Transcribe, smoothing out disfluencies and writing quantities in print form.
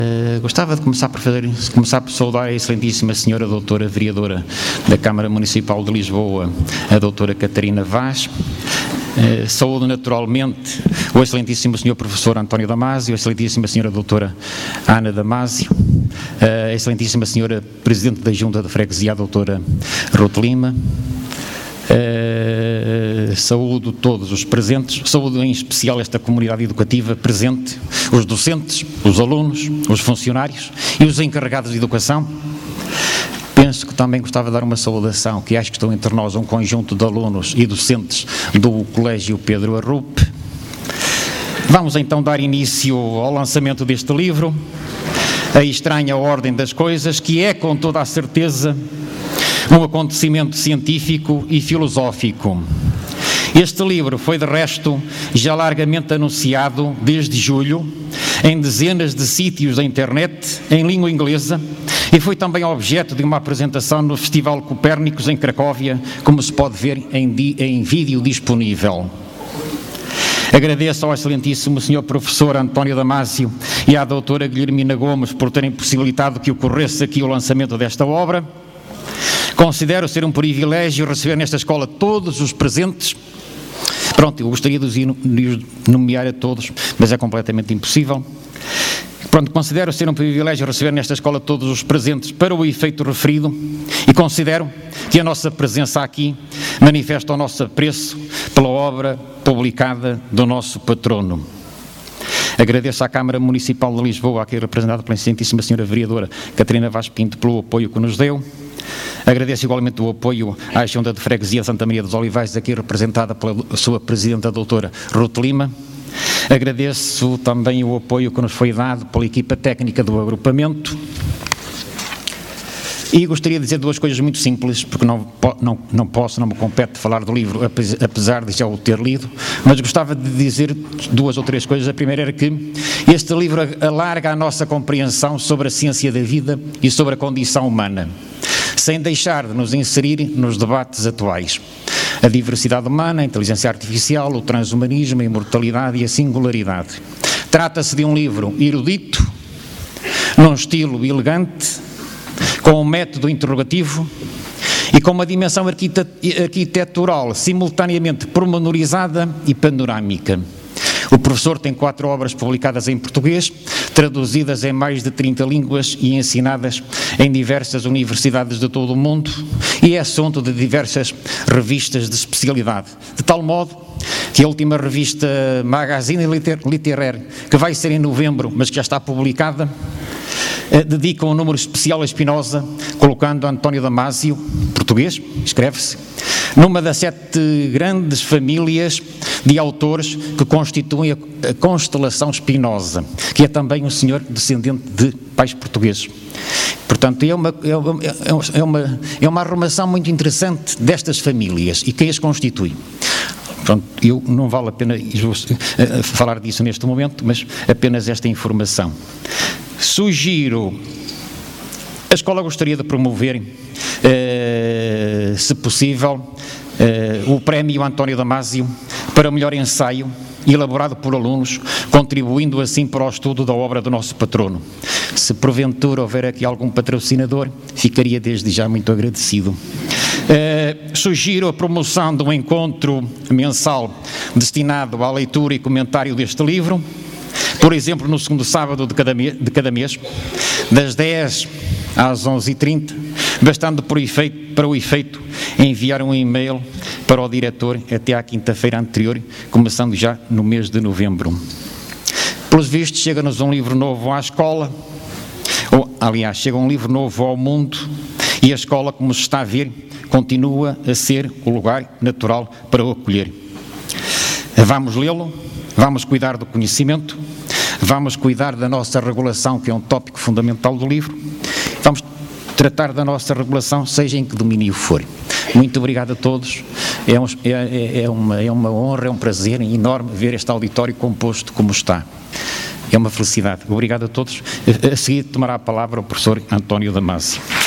Gostava de começar por saudar a excelentíssima senhora doutora vereadora da Câmara Municipal de Lisboa, a doutora Catarina Vaz. Saúdo naturalmente o excelentíssimo senhor professor António Damasio, a excelentíssima senhora doutora Ana Damasio, a excelentíssima senhora presidente da Junta de Freguesia, a doutora Ruth Lima. Saúdo todos os presentes, saúdo em especial esta comunidade educativa presente, os docentes, os alunos, os funcionários e os encarregados de educação. Penso que também gostava de dar uma saudação, que acho que estão entre nós um conjunto de alunos e docentes do Colégio Pedro Arrupe. Vamos então dar início ao lançamento deste livro, A Estranha Ordem das Coisas, que é com toda a certeza um acontecimento científico e filosófico. Este livro foi, de resto, já largamente anunciado desde julho, em dezenas de sítios da internet, em língua inglesa, e foi também objeto de uma apresentação no Festival Copérnicos, em Cracóvia, como se pode ver em vídeo disponível. Agradeço ao excelentíssimo senhor professor António Damasio e à doutora Guilhermina Gomes por terem possibilitado que ocorresse aqui o lançamento desta obra. Considero ser um privilégio receber nesta escola todos os presentes. Pronto, eu gostaria de os nomear a todos, mas é completamente impossível. Pronto, considero ser um privilégio receber nesta escola todos os presentes para o efeito referido e considero que a nossa presença aqui manifesta o nosso apreço pela obra publicada do nosso patrono. Agradeço à Câmara Municipal de Lisboa, aqui representada pela excelentíssima senhora vereadora Catarina Vaz Pinto, pelo apoio que nos deu. Agradeço igualmente o apoio à Junta de Freguesia de Santa Maria dos Olivais, aqui representada pela sua presidente, a doutora Ruth Lima. Agradeço também o apoio que nos foi dado pela equipa técnica do agrupamento. E gostaria de dizer duas coisas muito simples, porque não me compete falar do livro, apesar de já o ter lido, mas gostava de dizer duas ou três coisas. A primeira era que este livro alarga a nossa compreensão sobre a ciência da vida e sobre a condição humana, sem deixar de nos inserir nos debates atuais. A diversidade humana, a inteligência artificial, o transhumanismo, a imortalidade e a singularidade. Trata-se de um livro erudito, num estilo elegante, com um método interrogativo e com uma dimensão arquitetural simultaneamente pormenorizada e panorâmica. O professor tem 4 obras publicadas em português, traduzidas em mais de 30 línguas e ensinadas em diversas universidades de todo o mundo, e é assunto de diversas revistas de especialidade, de tal modo que a última revista Magazine Literaire, que vai ser em novembro, mas que já está publicada, dedica um número especial a Spinoza, colocando António Damasio, português, escreve-se, numa das 7 grandes famílias de autores que constituem a constelação Spinoza, que é também um senhor descendente de pais portugueses. Portanto, é uma arrumação muito interessante destas famílias e quem as constitui. Pronto, não vale a pena falar disso neste momento, mas apenas esta informação. Sugiro, a escola gostaria de promover, se possível, o prémio António Damasio para o melhor ensaio elaborado por alunos, contribuindo assim para o estudo da obra do nosso patrono. Se porventura houver aqui algum patrocinador, ficaria desde já muito agradecido. Sugiro a promoção de um encontro mensal destinado à leitura e comentário deste livro, por exemplo, no segundo sábado de cada mês, das 10 às 11h30, bastando para o efeito enviar um e-mail para o diretor até à quinta-feira anterior, começando já no mês de novembro. Pelos vistos, chega-nos um livro novo à escola, chega um livro novo ao mundo, e a escola, como se está a ver, continua a ser o lugar natural para o acolher. Vamos lê-lo, vamos cuidar do conhecimento, vamos cuidar da nossa regulação, que é um tópico fundamental do livro, vamos tratar da nossa regulação, seja em que domínio for. Muito obrigado a todos, é uma honra, é um prazer enorme ver este auditório composto como está. É uma felicidade. Obrigado a todos. A seguir tomará a palavra o professor António Damasio.